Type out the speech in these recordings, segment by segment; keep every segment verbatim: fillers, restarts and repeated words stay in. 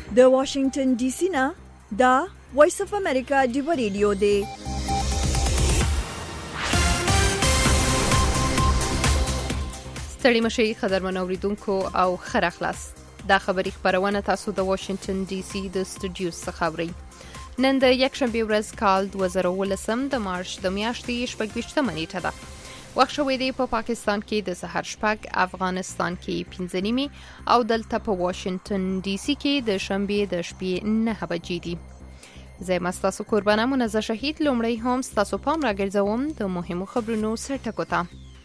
د واشنگټن ډي سي نه دا وایس اف امریکا دی ریډیو دی. ستړي مشي قدرمن اوریدونکو او خره خلاص دا خبری خبرونه تاسو د واشنگټن ډي سي د استودیو څخه اورئ. نن د یکشنبه ورځ کال دوه زره ولسم د مارچ د میاشتې شپږویشتمه نیټه ده. وخت شوی دی په پاکستان کې د سحر شپږ، افغانستان کې پنځه نیمې او دلته په واشنگټن ډي سي کې د شنبه د شپې نهه بجې دي. زه مستاسو قربانه منزه شهید لومړی هم تاسو پام راګرځوم د مهمو خبرونو سرټکو ته.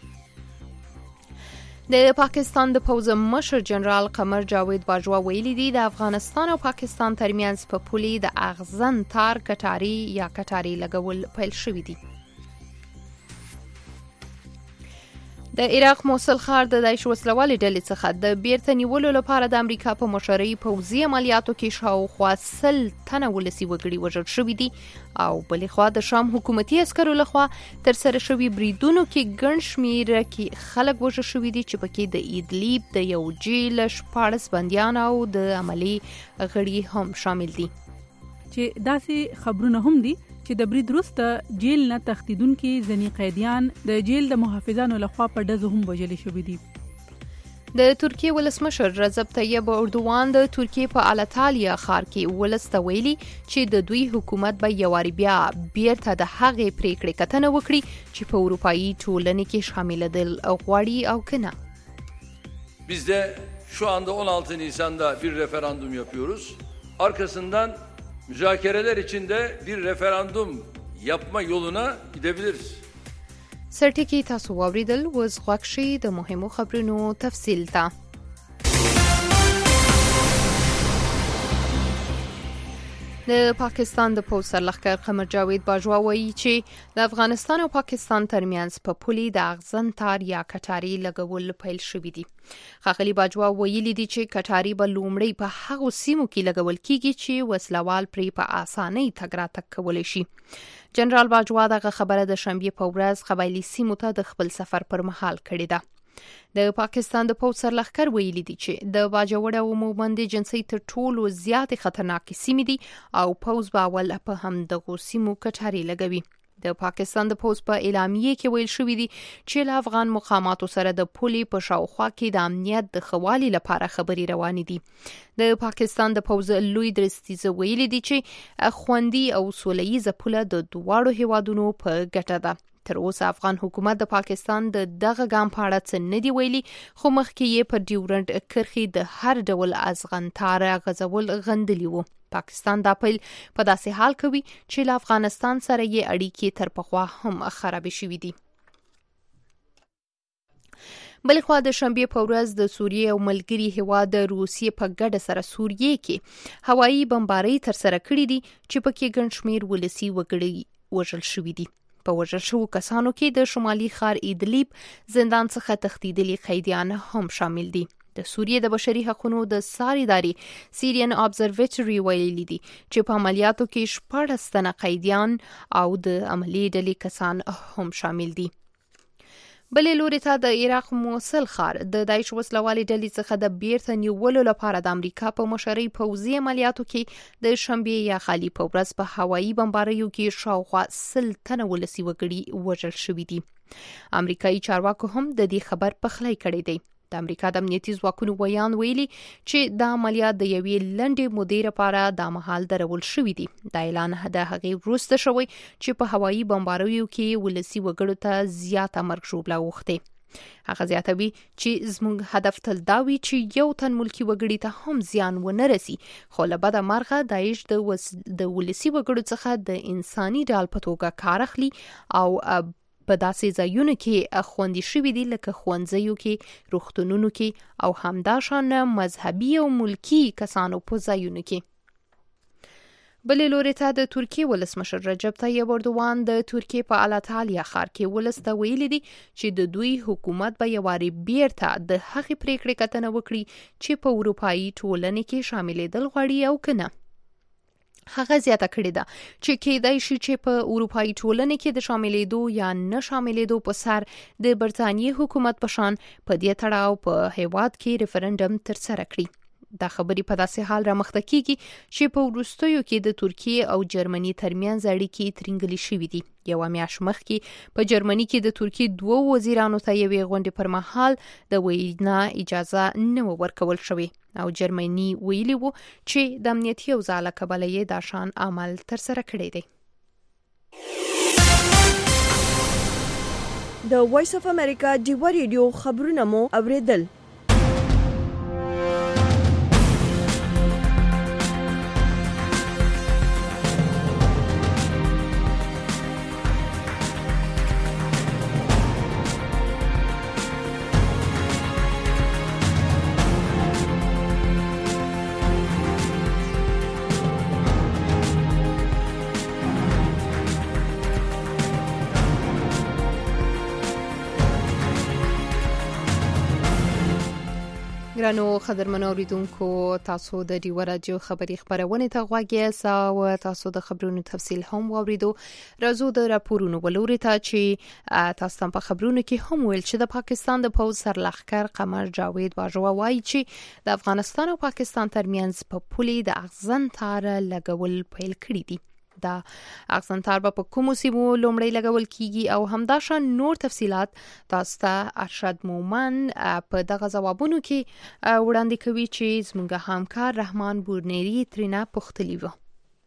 د پاکستان د پوځ مشر جنرال قمر جاوید باجوا ویلي دی د افغانستان او پاکستان ترمنځ په پولي د اغزن تار کټاری یا کټاری لګول پیل شوی دی. د عراق موصل ښار د داعش وسلوالې ډلې څخه د بیرته نیولو لپاره د امریکا په مشرۍ پوځي عملیاتو کې شاوخوا سل تنه ولسي وګړي وژل شوي دي او بلې خوا د شام حکومتي عسکرو لخوا ترسره شوي بریدونو کې ګڼ شمېره کې خلک وژل شوي دي چې پکې د ایدلیب د یو جیل شپاړس بندیان او د عملي غړي هم شامل دي. چې داسې خبرونه هم دي چې د برید وروسته جیل نه تښتیدونکي ځینې قیدیان د جیل د محافظانو لخوا په ډزو هم وژل شوي دي. د ترکیې ولسمشر رجب طیب اردوغان د ترکیې په الاتالیا ښار کې ولس ته ویلي چې د دوی حکومت به یواري بیا بیرته د هغې پریکړې کتنه وکړي چې په اروپایي ټولنې کې شاملېدل غواړي او کنه. Biz de şu anda on altı Nisan'da bir referandum yapıyoruz. Arkasından müzakereler içinde bir referandum yapma yoluna gidebiliriz. سرټکی تاسو واوریدل وز غوښشي د مهمو خبرونو تفصیل ته. د پاکستان د پوځ سرلښکر قمر جاوید باجوا وایي چې د افغانستان او پاکستان ترمنځ په پولي د اغزن تار یا کټاری لګول پیل شوی دی. ښاغلي باجوا ویلي دي چې کټاری به لومړی په هغو سیمو کې لګول کیږي چې وسلوال پرې په اسانۍ تګ راتګ کولی شي. جنرال باجوا دغه خبره د شنبه په ورځ قبایلی سیمو ته د خپل سفر پر مهال کړې ده. د پاکستان د پوځ سرلښکر ویلي دي چې د باجوړ او مومند جنسي تر ټولو زیات خطرناک سیمې دي او پوځ به اول په هم دغه سیمو کټاری لګوي. د پاکستان د پوځ په اعلامیه کې ویل شوی دی چې له افغان مقاماتو سره د پولي په شاوخوا کې د امنیت د خوالي لپاره خبري روانې دي. د پاکستان د پوځ لوی درستیزه ویلي دی چې خوندي او سولهییزه پوله د دواړو هیوادونو په ګټه ده. تر اوسه افغان حکومت د پاکستان د دغه ګام په اړه څه نه دی ویلي، خو مخکې یې په ډیورنډ کرښې د هر ډول ازغنتار غځول غندلي وو. پاکستان دا پیل په داسې حال کوي چې له افغانستان سره یې اړیکې تر پخوا هم خرابې شوې دي. بلخوا د شنبه په ورځ د سوریې او ملګری هیواد د روسیې په ګډه سره سوریې کې هوایي بمبارۍ تر سره کړې دي چې پکې ګڼ شمېر ولسي وګړي وژل شوي دي. په وژل شوو کسانو کې د شمالي ښار ایدلیب زندان څخه تښتېدلي قیدیان هم شامل دي. د سوریې د بشري حقوقو د ساریداري سیریان ابزرویټري ویلي دي چې په عملیاتو کې شپږ تنه قیدیان او د عملي ډلې کسان هم شامل دي. بلې لوري ته د عراق موصل ښار د داعش وسلوالې ډلې څخه د بیرته نیولو لپاره د امریکا په مشرۍ پوځي عملیاتو کې د شنبه یا خالي په ورځ په هوایي بمباریو کې شاوخوا سل تنه ولسي وګړي وژل شوي دي. امریکایي چارواکو هم د دې خبر پخلی کړی دی. د امریکا د امنیتي ځواکونو ویان ویلي چې دا عملیات د یوې لنډې مودې لپاره د مهال درول شوي دي. دا اعلان د هغې وروسته شوی چې په هوایي بمباریو کې ولسي وګړو ته زیاته مرګ ژوبله اوښتې. هغه زیاتوي چې زموږ هدف تل دا وي چې یو تن ملکي وګړي ته هم زیان ونه رسي، خو له بده مرغه داعش د وس... د ولسي وګړو څخه د انساني ډال په توګه کار اخلي او په داسې ځایونو کې خوندي شوي دي لکه ښوونځیو کې، روغتونونو کې او همداشان مذهبي او ملکي کسانو په ځایونو کې. بلې لوري ته د ترکیې ولسمشر رجب طیب اردوغان د ترکیې په الاتالیا ښار کې ولس ته ویلي دي چې د دوی حکومت به یواري بیرته د هغې پریکړې کتنه وکړي چې په اروپایي ټولنې کې شاملېدل غواړي او کنه. هغه زیاته کړې ده چې کېدای شي چې په اروپایي ټولنې کې د شاملېدو یا نه شاملېدو په سر د برتانیې حکومت په شان په دې تړاو په هیواد کې ریفرندم ترسره کړي. دا خبرې په داسې حال رامخته کیږي چې په وروستیو کې د ترکیې او جرمني ترمنځ اړیکې ترنګلې شوې دي. یوه میاشت مخکې په جرمني کې د ترکیې دوو وزیرانو ته یوې غونډې پر مهال د وینا اجازه نه و ورکول شوې او جرمني ویلي وو چې د امنیتي اوضاع له کبله یې دا شان عمل ترسره کړی دی. د وایس اف امریکا ډیوه ریډیو خبرونه مو اوریدل. ګرانو قدرمنو اوریدونکو، تاسو د ډیوه راډیو خبري خبرونه ته غوږ یاست او تاسو د خبرونو تفصیل هم واوریدو. راځو د راپورونو ولوري ته چې تاسو په خبرونو کې هم ویل چې د پاکستان د پوځ سرلښکر قمر جاوید باجوا وایي چې د افغانستان او پاکستان ترمنځ په پولې د اغزن تار لګول پیل کړی دي. دا اغزن تار په کومو سیمو لومړی لګول کیږي او همداشان نور تفصيلات تاسو ته ارشد مومن په دغه ځوابونو کې وړاندې کوي چې زموږ همکار رحمان بورنيري ترنه پختلی و.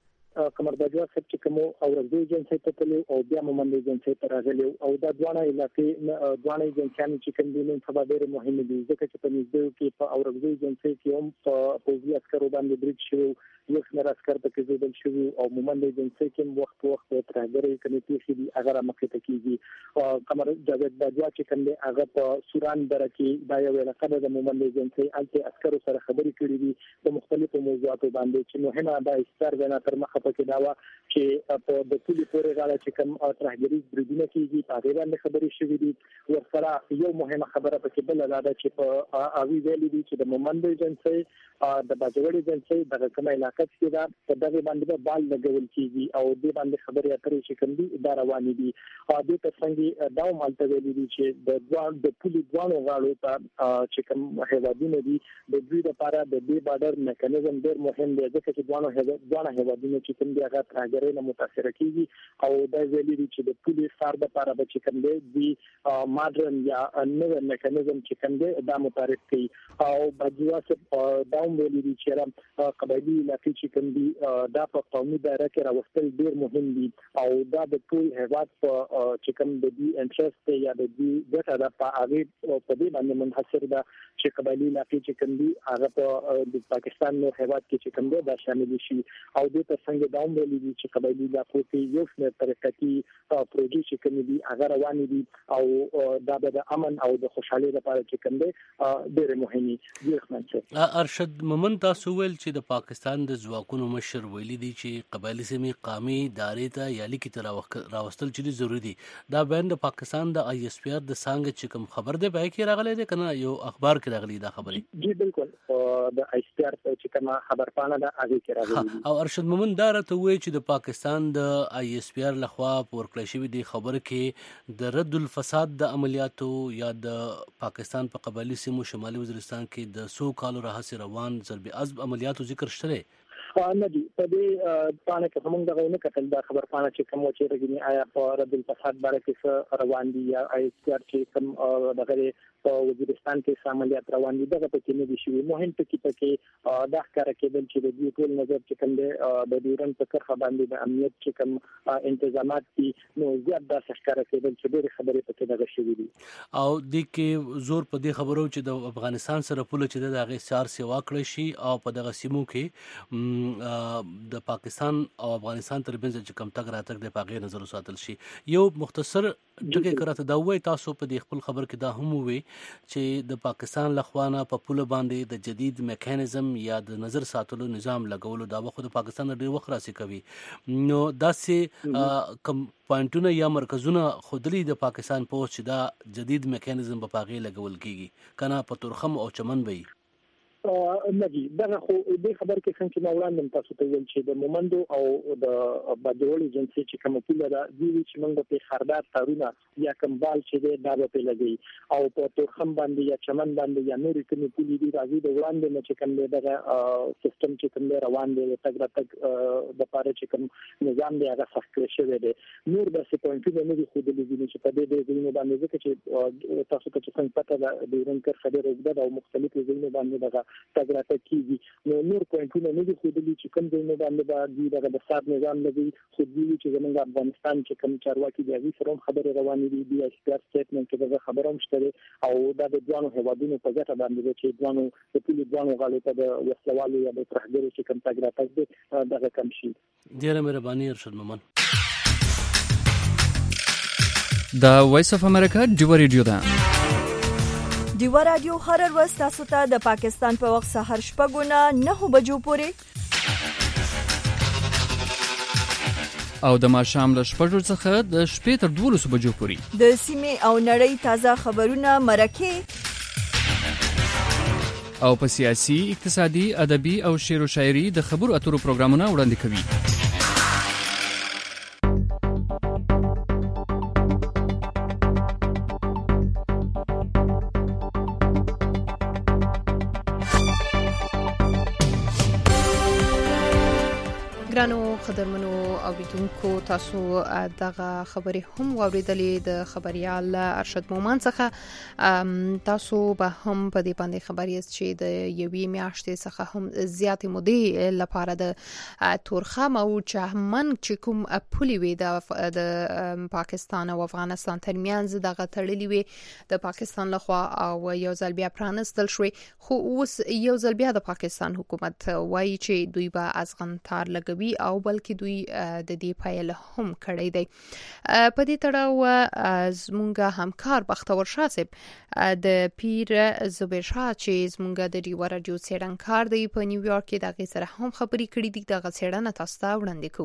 قمر باجوا صاحب چې کوم او ورځي جنسي ته تلو او بیا مومند جنسي ته راغلي او دا ځوانه علاقې ځوانه جنسيان چې کوم دي نن سبا ډېر مهم دي ځکه چې په نږدې کې په او ورځي جنسي کې هم په پوزي عسکرو باندې بریټ شو یو څنګه عسكر په کې زیدل شو او مومند جنسي کې وخت وخت ترهګري کمیټې چې دي هغه مخه ته کیږي. قمر جاوید باجوا چې کوم دي هغه په سوران دره کې دا یو علاقه د مومند جنسي الته عسکرو سره خبرې کړې دي په مختلفو موضوعاتو باندې چې مهمه ده استار وینا تر مخه کې دا چې په د ټولي پورې غاړه چې کوم ترهګري بریدونه کیږي په هغه باندې خبرې شوې دي. ورسره یو مهمه خبره پکې بل ده چې په اوی ویلي دي چې د مومند جنسي د باجوړي جنسي د کومه علاقه کې دا په دغه باندې بال لګول کیږي او د باندې خبرې اترې چې کوم دي دا روان دي. او د ترڅنګ دا مالته ویلي دي چې د ځوان د ټولي ځوانو غاړو ته چې کوم هیوادونه دي د دوی لپاره د دې بارډر میکانیزم ډېر مهم دی ځکه چې ځوانو ځوانه هیوادونه چې کوم دي هغه ترهګرۍ نه متاثر کیږي او دا ویلي دي چې د ټولي سار د لپاره چې کوم دی د ماډرن یا نوو میکانیزم چې کوم دی دا متعارف کوي. او باجوا صاحب دا ویلي دي چې قبایلی علاقې چې کوم دي دا په قومي دایره کې راوستل ډېر مهم دي او دا د ټول هیواد په چې کوم د دې انټرست یا د دې ګټه د په هغه په دې باندې منحصر ده چې قبایلی علاقې چې کوم دي هغه په د پاکستان نور هیواد کې چې کوم دی دا شامل شي او د ترڅنګ دا ویلي دي چې قبایلی علاقو کې یو څه طریقتي پروژې چې کوم دي هغه روان دي او دا د امن او د خوشحالۍ لپاره چې کوم دی ډېر مهمه دي. ارشد مومن تاسو ویل چې د پاکستان د ځواکونو مشر ویلي دي چې قبایلی سیمې قومي دارې ته یا لیکي ته راوستل چې ضروري دي. دا بیان د پاکستان د آی ایس پی آر د څنګه چې کوم خبر دی پای کې راغلی دی کنه یو اخبار کې راغلی دا خبرې؟ جی بالکل د آی ایس پی آر چې کوم خبر پانه ده هغه کې راغلی. او ارشد مومن دا راته وایي چې د پاکستان د آی ایس پی آر لخوا ورکړل شوی دی خبر کې د رد الفساد د عملیاتو یا د پاکستان په قبایلی سیمو شمالي وزیرستان کې د سو کالو راهسې روان ضرب عضب عملیاتو ذکر شته نه دي. په دې پانه کې همون دغه نه کتل دا خبر پانه چې کوم چې رګنی آیا په رد الفساد باره کې روان دي یا آی ایس پی آر چې کوم دغه په وزیرستان کې عملیات روان دي دغه پکې نه دي شوی. مهم ټکی پکې دا ښکاره کېدل چې د دې ټول نظر چې کوم د ډیورن په کرخه باندې د امنیت چې کوم انتظامات دي نو زیات دا ښکاره کېدل چې ډېر خبرې پکې دغه شوی دي. او د کې زور په دې خبرو چې د افغانستان سره پوله چې د هغه سار سیوا کړی شي او په دغه سیمو کې د پاکستان او افغانستان ترمنځ چې کوم تګ راتګ د پاغې نظر وساتل شي. یو مختصر ټکی کراته دا وایي تاسو په دې خپل خبر کې دا هم وایي چې د پاکستان لخوانه په پوله باندې د جدید میکانیزم یا د نظر ساتلو نظام لګولو دا وخت د پاکستان ډېر وخت راسي کوي. نو داسې کم پوینټونه یا مرکزونه خودلی د پاکستان پوسټ چې دا جدید میکانیزم په پاغې لګول کیږي کنه په تورخم او چمن وي. نګي دا خو د خبر کې څنګه نو وړاندې تاسو ته ویل چې د مومندو او د بادرول ایجنسی چې کوم پوله دا دی چې موږ په خردار تارونه یا کمبال چې دا په لګي او په تورخم باندې یا چمن باندې یا نور کومې پولې دي راځي د وړاندې نه چې کوم دا سیستم چې کوم روان دی تګ راتګ د پاره چې کوم نظام دی هغه سخت شوی دی نور د سپوینټونو نه دي خو د لګي چې په دې ځینو باندې ځکه چې تاسو ته څنګه پته ده د رنګ خبره وګړه او مختلفو ځینو باندې دا تګراته کیږي نو نور پوینټونه نه دي خو د چې کوم ځای نه باندې باندې دا د سات نظام لګي خو دې چې زمونږ افغانستان چې کوم چارواکي دی هغه سره خبره روانې دي د ایکسپرت سټیټمنټ کې دا خبره هم شته او دا د ځوانو هوادونو په ګټه باندې چې ځوانو د ټولو ځوانو غالي ته د وسلوالو یا د ترهګرو چې کوم تګراته دي دا کم شي ډیره مهرباني ارشد مومن دا وایس اف امریکا ډیو ریډیو ده ډیو رادیو هر ورځ تاسو ته د پاکستان په وخت سحر شپږونه نه بجو پورې او د ماښام له شپږو څخه د شپې تر دولسو بجو پورې د سیمې او نړۍ تازه خبرونه مرکه او په سیاسي اقتصادي ادبي او شعر او شاعري د خبرو اترو پروګرامونه وړاندې کوي ګرانو قدرمنو اوریدونکو تاسو دغه خبرې هم واوریدلې د خبريال ارشد مومن څخه تاسو به هم په دې باندې خبر یاست چې د یوې میاشتې څخه هم زیاتې مودې لپاره د تورخم او چهمن چې کوم پولي وي د پاکستان او افغانستان ترمنځ دغه تړلې وي د پاکستان لخوا او یو ځل بیا پرانستل شوی خو اوس یو ځل بیا د پاکستان حکومت وایي چې دوی به ازغنتار لګوي او بلکې دوی د دې پایله هم کړی دی په دې تړاو زمونږ همکار بختور شاه صاحب د پیر زبیر شاه چې زمونږ د ډیو رادیو څېړنکار دی په نیویارک کې دغه سره هم خبرې کړې دي دغه څېړنه تاسو ته وړاندې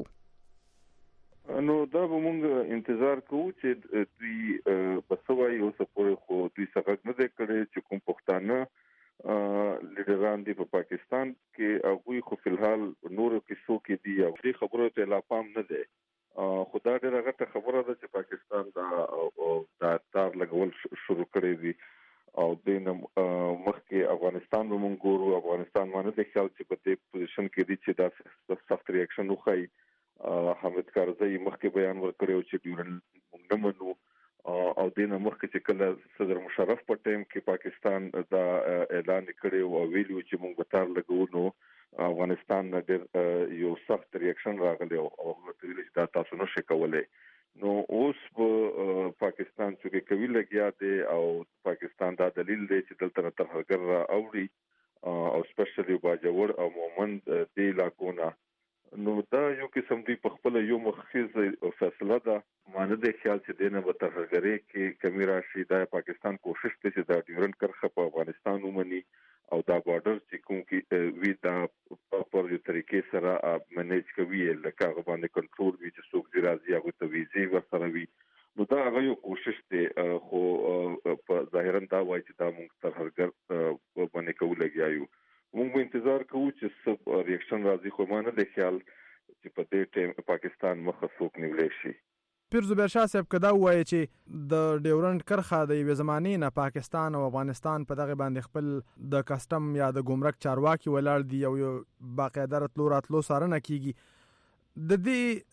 کوو نو دا به موږ انتظار کوو چې دوی بسوي او سپورې خو دوی څنګه نه دی کړی چې کوم پښتانه لیډران دی په پاکستان کې هغه خو فلحال نورو کیسو کې دی او دې خبرو ته لا پام نه دی خدا دې راغته خبره ده چې پاکستان دا دا تار لګول شروع کړی دی او د مخکې افغانستان به مونږ ګورو افغانستان باندې د خیال چې په دې پوزیشن کې دی چې دا سخت ریاکشن وخی حامد کارزی مخکې بیان ورکړی چې ډیورن مونږ نه منو او دینه مخکې چې کله صدر مشرف په ټیم کې پاکستان دا اعلان کړی او ویلو چې موږ به تار لګو نو افغانستان د یو سخت ریاکشن راغلی او ویل چې دا تاسو نه شئ کولای نو اوس په پاکستان چې کوي لګیا دی او پاکستان دا دلیل دی چې دلته ترهګر را اوړي او سپیشلی باجوړ او مومند دی لاکونه نو دا یو قسم دی په خپل یو مخخیز فیصله ده مانه د خیال چې دینه به ترهګری کې کمی راشي دا پاکستان کوشش کوي چې دا ډیورنډ کرخه په افغانستان ومني او دا بارډر چې کوم کې وی دا په یو طریقې سره منیج کوي لکه هغه باندې کنټرول وی چې څوک دی راځي هغه ته ویزي ورسره وي نو دا هغه یو کوشش دی خو په ظاهرا دا وایي چې دا موږ ترهګر باندې کوو لګیایو موږ انتظار کوو چې سب ریاکشن راځي خو مانه د خیال چې په دې ټیم پاکستان مخه څوک نیولې شي پیر زبیر شاه صاحب کدا وایي چې د ډیورنډ کرخه د یوې زمانې نه پاکستان او افغانستان په دغه باندې خپل د کسٹم یا د ګمرک چارواکي ولاړ دي او یو باقاعده راتلو راتلو سره نه کیږي د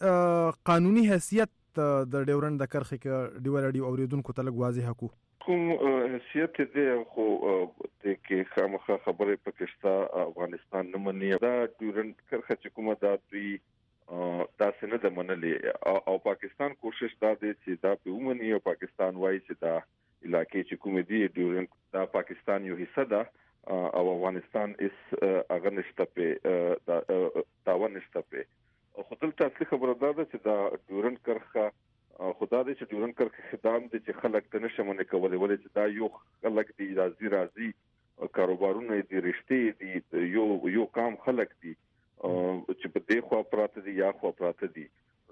دې قانوني حیثیت د ډیورنډ د کرخه کې ډیو رادیو اوریدونکو ته لږ واضح کو کوم حیثیت دې خو د کې خامخا خبره پاکستان افغانستان نه مني دا ډیورنډ کرخه چې کومه دا دوی دا څنګه د منلې او پاکستان کوشش دا دی چې دا په ومني او پاکستان وایي چې دا علاقې چې کوم دي ډیورنډ دا پاکستان یو حصہ ده او افغانستان اس اگر نشته په دا تاوان نشته په خو دلته اصلي خبره دا ده چې دا ډیورنډ کرخه خدا دې چې ډیورنډ کرخه خدام دې چې خلک ته نشمنه کولای ولې چې دا یو خلک دی راځي راځي کاروبارونه دي رښتې دي یو یو کام خلک دي چې په دې خوا پراته دي یا خوا پراته دي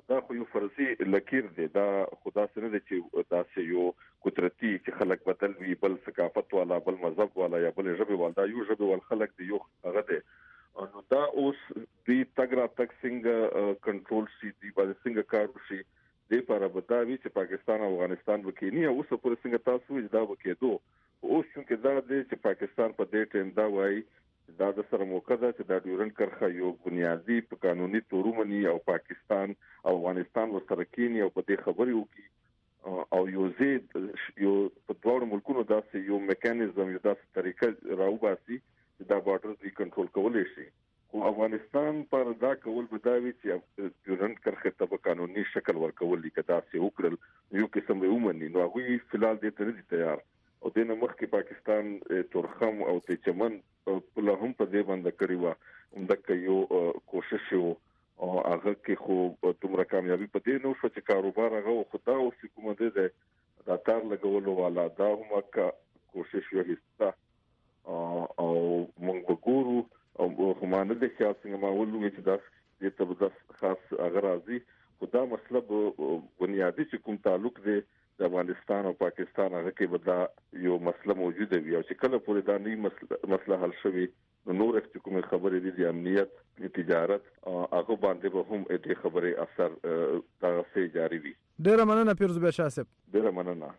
دا خو یو فرضي لکیر دی دا خدا سره دی چې دا سه یو قدرتي چې خلک بدل وي بل ثقافت والا بل مذهب والا یا بل ژبه والا دا یو ژبه ول خلک دی یو هغه دی نو دا اوس دی تګرا تک څنګه کنټرول شي دی باندې څنګه کار شي د لپاره بداوی چې پاکستان او افغانستان وکینی او اوس په څنګه تاسو دا وکېدو اوس چې دا دی چې پاکستان په دې ټیم دا وایي دا د سره موقع ده چې د ډیورنډ کرښه یو بنیادی په قانوني تورومني او پاکستان او افغانستان ورسره کینی او په دې خبرې وکړي او یو زید یو په دوه ملکونو داسې یو میکانیزم یو داسې طریقه راوباسي چې دا بارډر دی کنټرول کولای شي خو افغانستان پر دا کول بداوی چې ډیورنډ کرښه ته په قانوني شکل ورکول لیکه داسې وکړل یو قسم به ومني نو هغه فلال دې ته نه تیار او دنه مخکې پاکستان تورخم او تچمن په لهم په دې باندې کړی و همدغه یو کوشش یو او هغه کې خو تمره کامیابی په دې نو شو چې کاروبار هغه خدا او حکومت دې دا تار لګولو والا دا هم کا کوشش یو هستا او موږ وګورو او همانه د خیال څنګه ما ولوي چې دا دې ته د خاص اغراضي خدا مطلب بنیادی چې کوم تعلق دی د افغانستان او پاکستان هغه کې بدا یو مسله موجوده وي او چې کله پورې دا نه مسله مسله حل شوي نو نور چې کوم خبرې دي د امنیت د تجارت هغه باندې به هم دې خبرې اثر تاسو جاری وي ډیره مننه پیروز بیا شاه صاحب ډیره مننه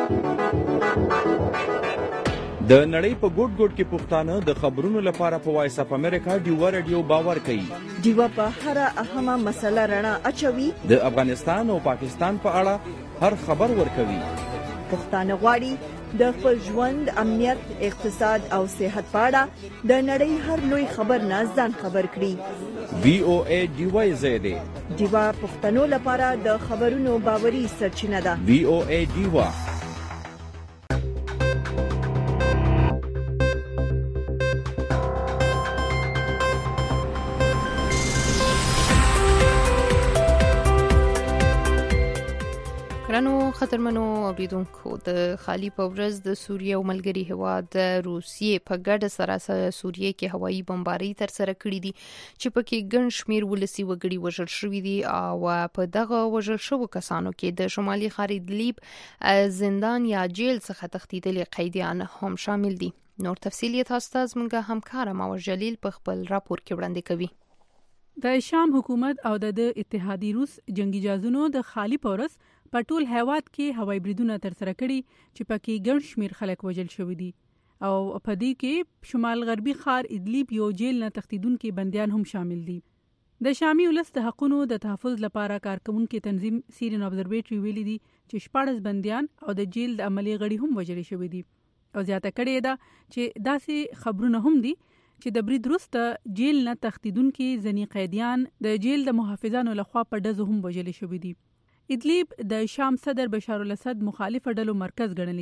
د نړۍ په ګوټ ګوټ کې پښتانه د خبرونو لپاره په وایس اپ امریکا ډیوا رادیو باور کوي ډیوا په هر اهمه مسله رڼا اچوي د افغانستان او پاکستان په اړه هر خبر ورکوي پښتانه غواړي د خپل ژوند امنیت اقتصاد او صحت په اړه د نړۍ هر لوی خبر نه ځان خبر کړي وی او ای ډیوا زیاده ډیوا پښتنو لپاره د خبرونو باوري سرچینه ده وی او ای ډیوا رانو خطرمنو اوریدونکو د خالی په ورځ د سوریه او ملګری هواد د روسیې په ګډه سره سوریه کې هوایي بمباری تر سره کړې دي چې پکې ګڼ شمیر ولسی وګړي وژل شوي دي او په دغه وژل شوو کسانو کې د شمالي ښار ادلیب زندان یا جیل څخه تښتیدلي قیدیان هم شامل دي نور تفصیل یې تاسو ته زموږ همکار ماور جلیل په خپل راپور کې وړاندې کوي د شام حکومت او د اتحادی روس جنگي جازونو د خالی پورس په ټول هیواد کې هوایي بریدونه تر سره کړي چې پکې ګڼ شمیر خلک وژل شوي دي او په دې کې شمال غربي ښار ادلیب یو جیل نه تښتیدونکي بنديان هم شامل دي د شامي ولس د حقوقو د تحفظ لپاره کارکونکو تنظیم سیرین ابزرویټری ویلي دي چې شپږ بنديان او د جیل د عملی غړي هم وژل شوي دي او زیاته کړي ده چې داسې خبرونه هم دي چې د برید وروسته جیل نه تښتیدونکي ځینې قیدیان د جیل د محافظانو لخوا په ډزو هم وژل شوي دي ادلیب د شام صدر بشار الاسد مخالف ډلو مرکز ګڼل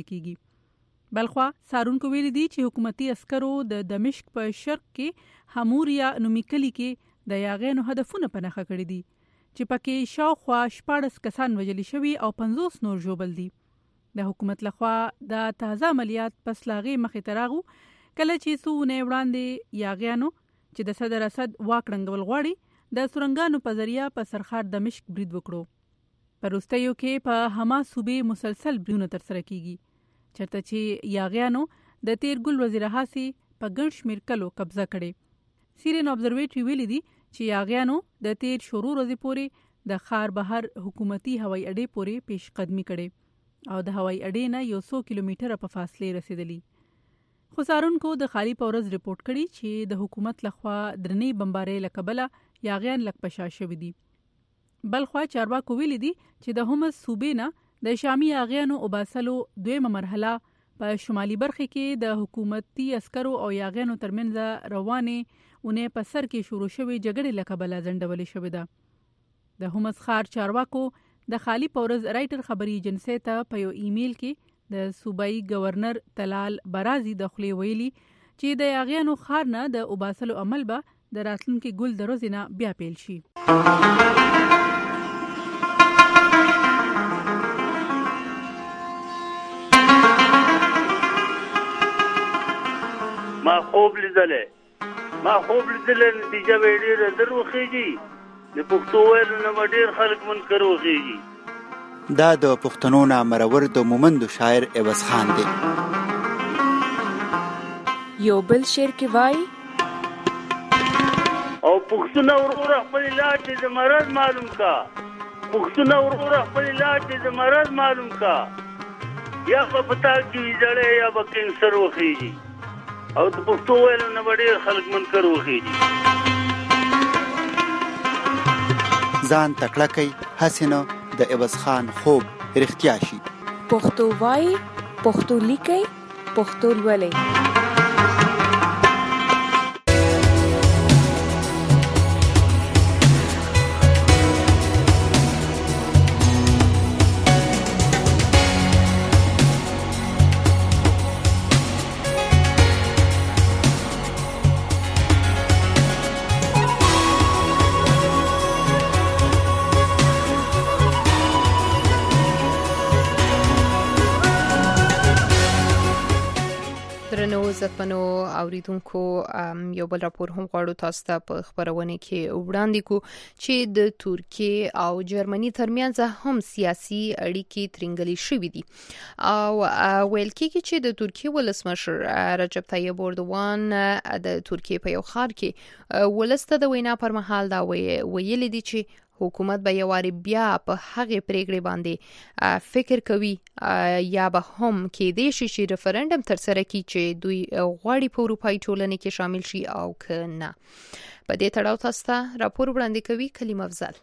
کیږي بلخوا سارونکو ویل دي چې حکومتي عسکرو د دمشق په شرق کې حموریا نومي کلی کې د یاغینو هدفونه پنهخه کړی دي چې پکې شاوخوا شپږ کسان وژل شوي او پنځوس نور ژوبل دي د حکومت لخوا د تازه عملیات پس لاغې مخې ته راغو کله چې څو نه وړاندې یاغیانو چې د صدر اسد واک رنګول غواړي د سورنګانو په ذریعہ په سرخار دمشق برید وکړو په وروستیو کې په حما صوبې مسلسل بریدونه تر سره کیږي چرته چې یاغیانو د تیر ګل وزیر حاسی په ګڼ شمیر کلو قبضه کړي سیرین ابزرویټری ویلي دي چې یاغیانو د تیر شروع ورځې پورې د خار بهر حکومتي هوایي اډې پورې پیش قدمی کړي او د هوایي اډې نه یو سو کیلومتره په فاصله رسیدلی خو سارونکو د خالی پورز ریپورت کړي چې د حکومت لخوا درنې بمبارۍ لکبله یاغیان لک پشا شوي دي بلخوا چارواکو ویلي دي چې د همز صوبې نه د شامي یاغیانو وباسلو دویمه مرحله په شمالي برخه کې د حکومتي عسکرو او یاغیانو ترمنځ روانه اونې په سر کې شروع شوې جګړې لکبله ځنډولې شوې ده د همز خار چارواکو د خالی پورز رائټر خبري ایجنسی ته په یو ایمیل کې د صوبایي گورنر تلال برازي د خلی ویلي چې د یاغیانو خار نه د وباسلو عمل به د راتلونکي ګل د ورځې نه بیا پیل شي ما خوب لیدلې ما خوب لیدلې نتیجه ویډیو درو خېږي د پښتو ویلو نه ډېر خلک منکر وخیږي. دا د پښتنو نه مرور د مومند شاعر عوض خان دی. یو بل شعر کې وایي او پښتون ورور خپل علاج د مرض معلوم کا، پښتون ورور خپل علاج د مرض معلوم کا، یا په پتا کې زړې یا به کینسر وخیږي او د پښتو ویلو نه ډېر خلک منکر وخیږي. ځان تکړه کوي هسې نه د عوض خان خوب رښتیا شي. پښتو وایي، پښتو لیکي، پښتو لولي. عزتمنو اوریدونکو یو بل راپور هم غواړو تاسو ته په خبرونه کې وړاندې کو چې د ترکیه او جرمني ترمنځ هم سیاسي اړیکې ترنګلې شوې دي او ویل کېږي چې د ترکیه ولسمشر رجب طیب اردوغان د ترکیه په یو ښار کې ولسته د وینا پر مهال دا ویلي دي چې حکومت به یواري بیا په هغه پریکړې باندې فکر کوي یا به هم کې د شي ریفرندم تر سره کی چې دوی غواړي په اروپאי ټولنه کې شامل شي او کنه. په دې تړاو تاسو ته راپور وړاندې کوي کلیم افضل.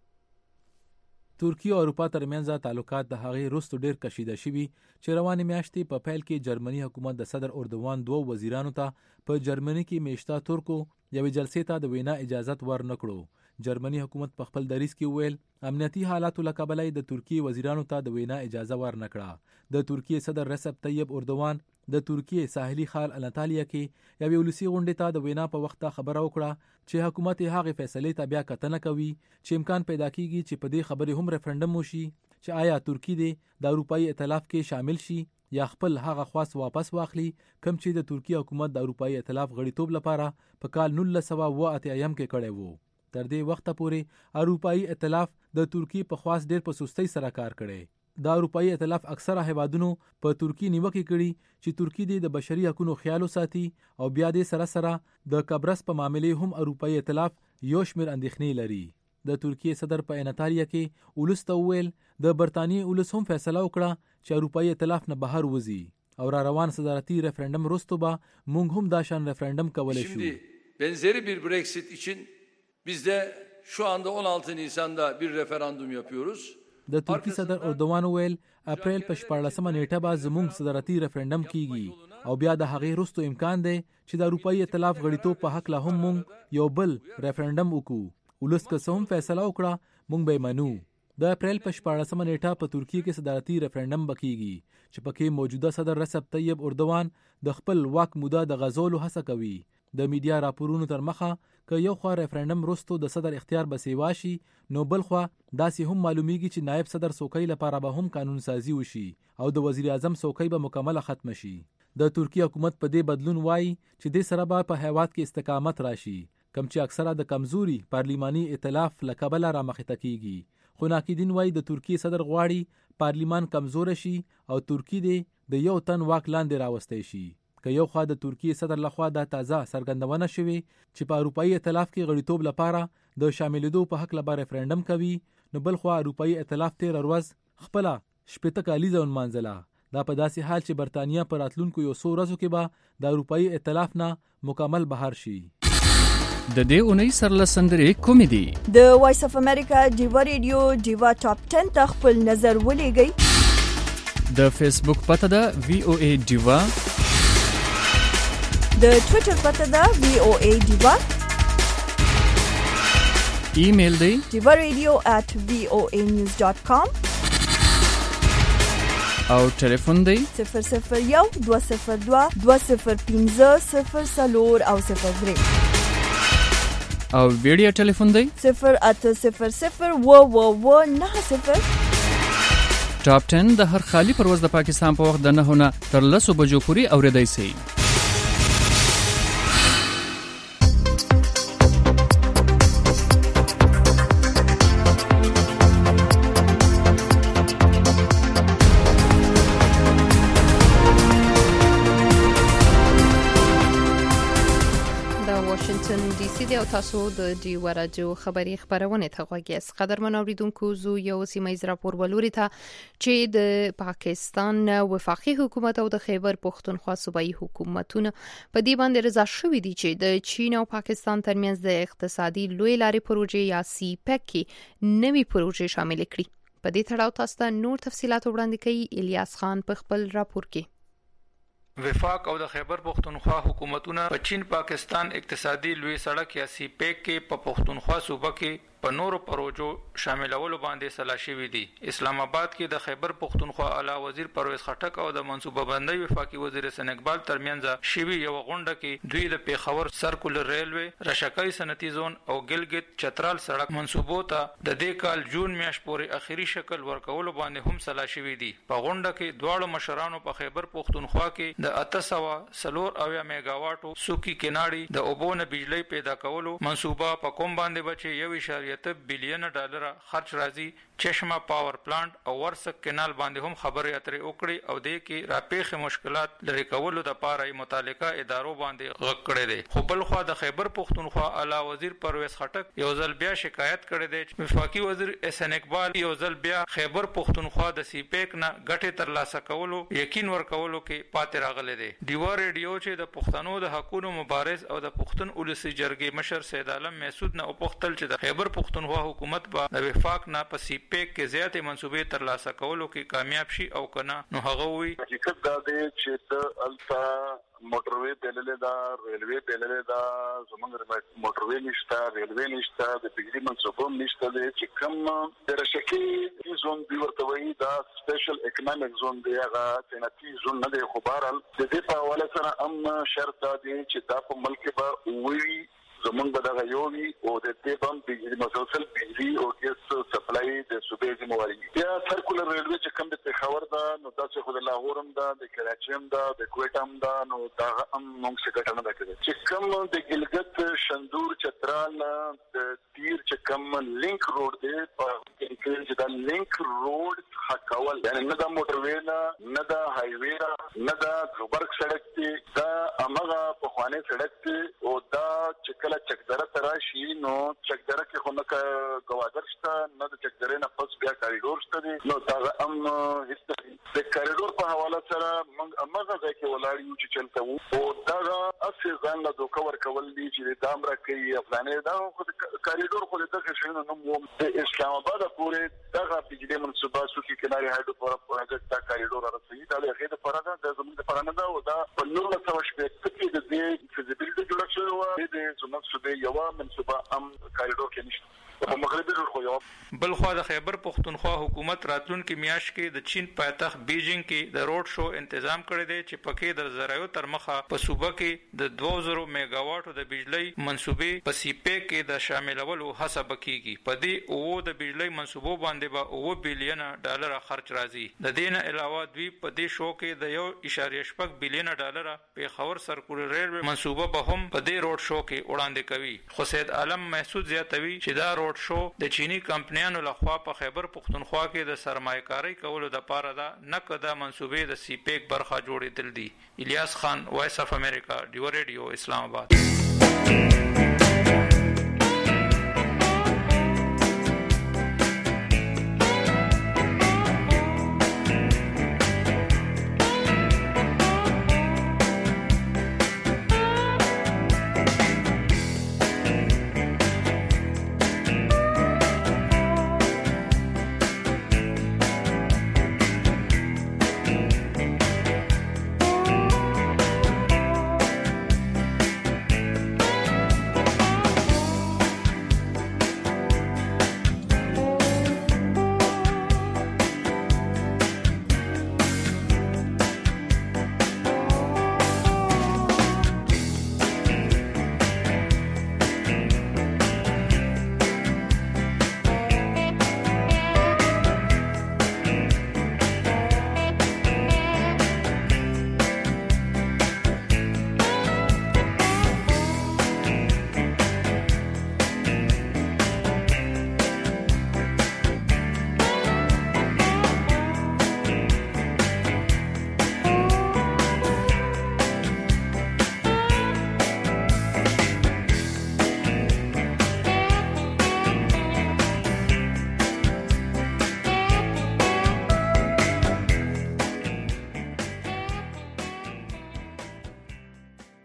ترکیه او اروپا ترمنځ تعلقات د هغې وروسته ډېر کشیده شوي چې روانې میاشتې په پیل کې جرمني حکومت د صدر اردوغان دوه وزیرانو ته په جرمني کې میشته ترکو یوې جلسې ته د وینا اجازت ورنکړو. جرمني حکومت په خپل دریځ کې ویل امنیتي حالاتو له کبله د ترکیه وزیرانو ته د وینا اجازه ورنکړه. د ترکیه صدر رجب طیب اردوغان د ترکیه ساحلي ښار انطالیا کې یوې ولسي غونډې ته د وینا په وخت خبره وکړه چې حکومت هغه فیصلې ته بیا کتنه کوي چې امکان پیدا کیږي چې په دې خبرې هم ریفرندم وشي چې آیا ترکیه د اروپאי ائتلاف کې شامل شي یا خپل هغه خواست واپس واخلي کوم چې د ترکیه حکومت د اروپאי ائتلاف غړیتوب لپاره په کال نولس سوه اوه اتیا کې کړی وو. تر دې وخته پورې اروپאי ائتلاف د ترکیه په خواست ډېر په سستۍ سره کار کړی. د اروپאי ائتلاف اکثره هیوادونو په ترکیه نیوکه کړي چې ترکیه د بشري حقوقو خیال ساتي او بیا د سره سره د قبرص په معاملې هم اروپאי ائتلاف یو شمېر اندېښنې لري. د ترکیه صدر په انطالیا کې ولس ته وویل د برتانیې ولس هم فیصله وکړه چې اروپאי ائتلاف نه بهر وځي او را روان صدارتي ریفرندم وروسته به موږ هم دا شان ریفرندم کولی شو. benzeri bir Brexit için biz de şu anda on altı Nisan'da bir referandum yapıyoruz. د ترکی صدر اردوغان ویل اپریل په شپاړلسمه نیټه به زموږ صدارتي ریفرندم کیږي او بیا د هغې وروسته امکان دی چې د اروپאי ائتلاف غړیتوب په هکله هم موږ یو بل ریفرندم وکړو. ولس که څه هم فیصله وکړه موږ به یې منو. د اپریل په شپاړلسمه نیټه په ترکیه کې صدارتي ریفرندم به کیږي چې پکې موجوده صدر رجب طیب اردوغان د خپل واک موده د غځولو هڅه کوي. د میډیا راپورونو تر مخه که یو خوا ریفرندم وروسته د صدر اختیار به سیوا شي نو بل خوا داسې هم معلومیږي چې نایب صدر څوکۍ لپاره به هم قانون سازي وشي او د وزیر اعظم څوکۍ به مکمله ختم شي. د ترکیه حکومت په دې بدلون وایي چې دې سره به په هیواد کې استقامت راشي کوم چې اکثره د کمزوري پارلیماني ائتلاف له کبله رامخته کیږي. خو ناقدین وایي د ترکیه صدر غواړي پارلیمان کمزور شي او ترکیه د یو تن واک لاندې راوستی شي. که یو خوا د ترکیه صدر لخوا د تازه څرګندونه شوې چې په اروپאי ائتلاف کې غړیتوب لپاره د شاملېدو په حق لپاره ریفرندم کوي نو بل خوا اروپאי ائتلاف تیر ورځ خپل شپږ کالیزه ونمانځله. دا په داسې حال چې برتانیا پر راتلونکو یو څو ورځو کې به د اروپאי ائتلاف نه مکمل بهر شي. د دې اونۍ سرلسندرې کومې دي؟ د وایس اف امریکا ډیوا ریډیو ډیوا ټاپ ټن ته خپل نظر ولېږئ. د فیسبوک پته ده وی او ای ډیوا، د ټوئیټر پته ده وی او ای ډیوا، ایمیل دی ډیوا ریډیو at وی او ای نیوز ډاٹ کام او ټلیفون دی صفر صفر یو دوه صفر دوه دوه صفر پنځه صفر څلور او صفر درې او ویډیو ټلیفون دی صفر اته صفر صفر اوه اوه اوه نهه صفر. ټاپ ټن د هر خالی پرواز د پاکستان په وخت د نهو نه تر لسو بجو پورې اوریدای شئ. واشنگټن ډي سي دی او تاسو د ډیو راډیو خبري خبرونه ته غوږی اس قدرمن اوریدونکو زو یو سیمایي راپور ولوري ته چې د پاکستان وفاقي حکومت او د خیبر پختونخوا صوبایي حکومتونه په دې باندې رضا شوې دي چې د چین او پاکستان ترمنځ د اقتصادي لوی لارې پروژې یا سی پیک کې نوي پروژې شامل کړي. په دې تړاو تاسو ته نور تفصيلات وړاندې کوي الیاس خان په خپل راپور کې. وفاق او د خیبر پختونخوا حکومتونه په چین پاکستان اقتصادي لوی سړک یا سی پیک کې په پختونخوا صوبه کې په نورو پروژو شاملولو باندې سلا شوې دي. اسلام آباد کې د خیبر پختونخوا اعلی وزیر پرویز خټک او د منصوبه بندۍ وفاقي وزیر حسن اقبال ترمنځ شوی یو غونډه کې دوی د پیښور سرکولر ریلوی رشکای صنعتي زون او ګلګت چترال سړک منصوبو ته د دې کال جون میاشت پورې اخیری شکل ورکول باندې هم سلا شوې دي. په غونډه کې دواړو مشرانو په خیبر پختونخوا کې د اته سوه سلور اویا میگاواټو سوکی کناړي د اوبونه بجلی پیدا کولو منصوبه په کوم باندې بچي یو اشاریه بلین ډالر خرچ راځي. چشمه پاور پلانټ او ورسک کینال باندې هم خبرې اترې وکړي او د کې راپېښ مشکلات لري کولو د پاره متعلقه ادارو باندې غږ کړی دی. خو بل خو د خیبر پختونخوا اعلی وزیر پرویز خټک یو ځل بیا شکایت کړی دی چې وفاقي وزیر حسن اقبال یو ځل بیا خیبر پختونخوا د سی پیک نه ګټه ترلاسه کولو یقین ورکولو کې پاتې راغلی دی. دیوا ریډیو چې د پښتنو د حقوقو مبارز او د پښتون اولسي جرګې مشر سید عالم محسود نه او پختل چې د خیبر پختونخوا حکومت په د وفاق نه په سی پیک کې زیاتې منصوبې ترلاسه کولو کې کامیاب شي او کنه نو هغه وی حقیقت دا دی چې د التا موټروي بللې دا ریلوي بللې دا زمونږ موټروي نشته ریلوي نشته د بجلی منصوبه نشته چې کوم د رشکی زون دی ورته وی دا سپیشل اکونومیک زون دی هغه صنعتي زون نه دی خو بهرحال د دې په حواله سره هم شرط دی چې دا په ملک به وی زمونږ به دغه یو وي او د دې بم بجلی مسلسل بجلی او ګیس سپلای د صوبې ذمہواری بیا سرکولر ریلوی چې کوم د پیښور دا نو تاسو خو د لاهور هم دا د کراچي هم دا د کویټ هم دا نو دا هم موږ څه ګټنه ده چې کوم د ګلګت شندور چترال د تیر چې کوم لینک روډ دی په کې چې دا لینک روډ حقول یعنی نه دا موټروي نه دا هاي وی نه دا زوبرګ سړک دی دا امغه په خوانه سړک دی او دا چې کله چکدره تراشي نو چکدره کې خو نه گوادر شته نه د چکدره نه پس بیا کاریډور شته دي نو دا هم هیڅ د کاریډور په حواله سره موږ امغه ځای کې ولاړ یو چې چلته وو او دا اصل ځان له دوه کور کول دي چې د امر کې افغانې دا خو کاریډور خو دغه شنو نو مو د اسلام آباد پورې دغه بجلی منصوبه سوکي کناري هایډرو پروجیکټ دا کاریډور راځي دا له غیر پرانه د زموږ د پرانه دا او دا په نور له څه شپه کې د دې فیزیبিলিټي جوړ شوی و د زموږ سوبې یو منصوبه ام کاریډور کې نشته په مغربي خو یو بل خو د خیبر پختونخوا حکومت راتلونکي میاشت کې د چین پایتخت بیجینګ کې د روډ شو تنظیم کړی دی چې پکې د زراعت تر مخه په صوبه کې د دوه زره میگاواټو د بجلی منصوبې په سی پیک کې د شاملولو هڅه وکړي. په دې او د بجلی منصوبو باندې به او بلین ډالر خرچ راځي. د دې نه علاوه دوی په دې شو کې د یو اشاریه شپږ بلین ډالر په خور سرکولر ریلوی منصوبه به هم په دې روډ شو کې وړاندې کوي. خو سید عالم محسود زیاتوي چې دا روډ شو د چینی کمپنیانو لخوا په خیبر پختونخوا کې د سرمایه‌کاري کولو د پاره ده نه کده منصوبې د سی پیک برخه جوړېدل دي. الیاس خان وایس اف امریکا ډیو ریډیو اسلام آباد.